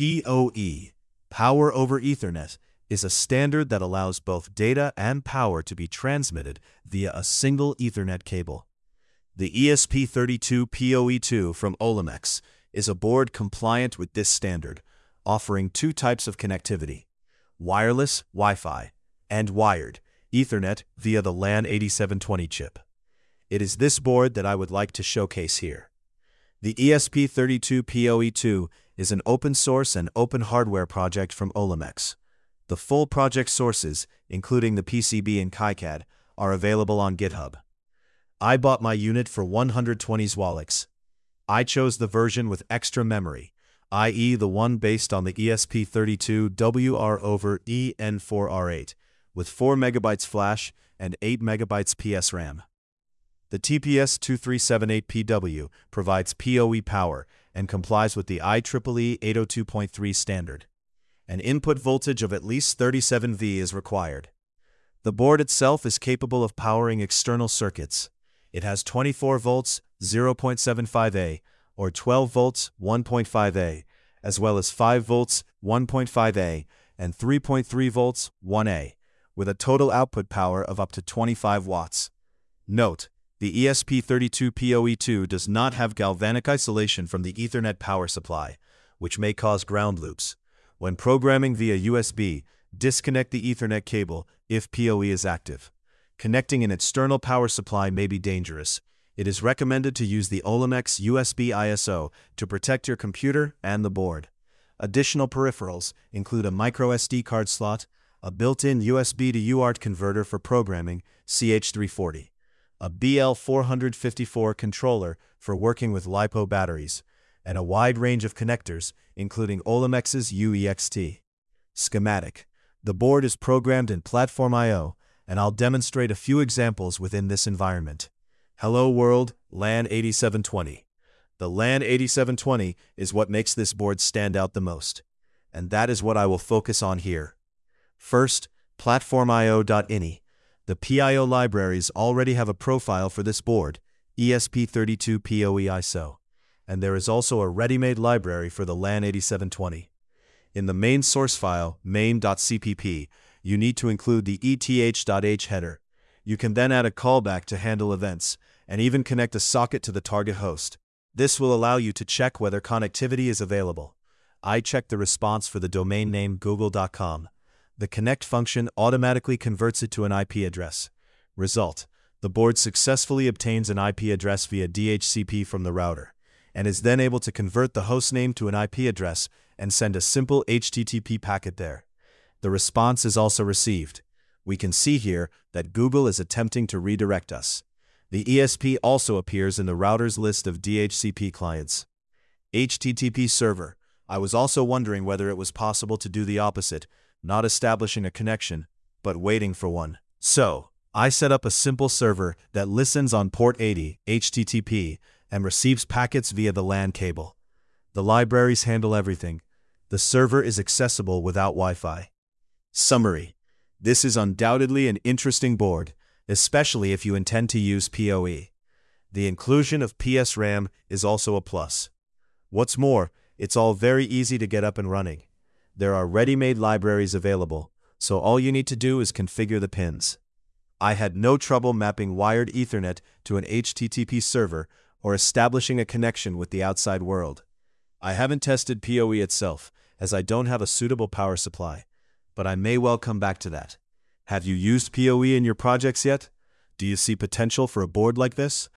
PoE, Power over Ethernet, is a standard that allows both data and power to be transmitted via a single Ethernet cable. The ESP32PoE2 from Olimex is a board compliant with this standard, offering two types of connectivity: wireless Wi-Fi and wired Ethernet via the LAN 8720 chip. It is this board that I would like to showcase here. The ESP32PoE2 is an open source and open hardware project from Olimex. The full project sources, including the PCB and KiCad, are available on GitHub. I bought my unit for 120 Zwolix. I chose the version with extra memory, i.e. the one based on the ESP32WR over EN4R8, with 4 MB flash and 8 MB PS RAM. The TPS2378PW provides PoE power and complies with the IEEE 802.3 standard. An input voltage of at least 37 V is required. The board itself is capable of powering external circuits. It has 24 volts 0.75A or 12 volts 1.5A, as well as 5 volts 1.5A and 3.3 volts 1A, with a total output power of up to 25 watts. Note: the ESP32PoE2 does not have galvanic isolation from the Ethernet power supply, which may cause ground loops. When programming via USB, disconnect the Ethernet cable if PoE is active. Connecting an external power supply may be dangerous. It is recommended to use the Olimex USB ISO to protect your computer and the board. Additional peripherals include a microSD card slot, a built-in USB to UART converter for programming, CH340, a BL454 controller for working with LiPo batteries, and a wide range of connectors, including Olimex's UEXT. Schematic: the board is programmed in Platform I/O, and I'll demonstrate a few examples within this environment. Hello World, LAN 8720. The LAN 8720 is what makes this board stand out the most, and that is what I will focus on here. First, PlatformIO.ini. The PIO libraries already have a profile for this board, ESP32PoE ISO, and there is also a ready-made library for the LAN 8720. In the main source file, main.cpp, you need to include the eth.h header. You can then add a callback to handle events, and even connect a socket to the target host. This will allow you to check whether connectivity is available. I checked the response for the domain name google.com. The connect function automatically converts it to an IP address. Result: the board successfully obtains an IP address via DHCP from the router, and is then able to convert the hostname to an IP address and send a simple HTTP packet there. The response is also received. We can see here that Google is attempting to redirect us. The ESP also appears in the router's list of DHCP clients. HTTP server. I was also wondering whether it was possible to do the opposite, not establishing a connection, but waiting for one. So, I set up a simple server that listens on port 80, HTTP, and receives packets via the LAN cable. The libraries handle everything. The server is accessible without Wi-Fi. Summary: this is undoubtedly an interesting board, especially if you intend to use PoE. The inclusion of PS RAM is also a plus. What's more, it's all very easy to get up and running. There are ready-made libraries available, so all you need to do is configure the pins. I had no trouble mapping wired Ethernet to an HTTP server or establishing a connection with the outside world. I haven't tested PoE itself, as I don't have a suitable power supply, but I may well come back to that. Have you used PoE in your projects yet? Do you see potential for a board like this?